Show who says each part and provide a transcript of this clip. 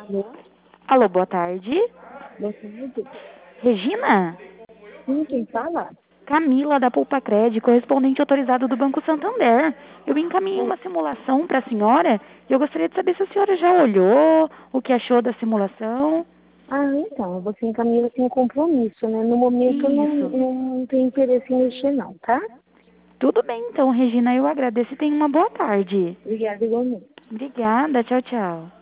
Speaker 1: Alô?
Speaker 2: Alô, boa tarde.
Speaker 1: Boa tarde.
Speaker 2: Regina?
Speaker 1: Sim, quem fala?
Speaker 2: Camila, da Poupa-Cred, correspondente autorizado do Banco Santander. Eu encaminhei uma simulação para a senhora e eu gostaria de saber se a senhora já olhou, o que achou da simulação.
Speaker 1: Então, você e Camila tem um compromisso, né? No momento eu
Speaker 2: Isso.
Speaker 1: não tenho interesse em mexer não, tá?
Speaker 2: Tudo bem, então, Regina, eu agradeço e tenha uma boa tarde.
Speaker 1: Obrigada igualmente.
Speaker 2: Obrigada, tchau, tchau.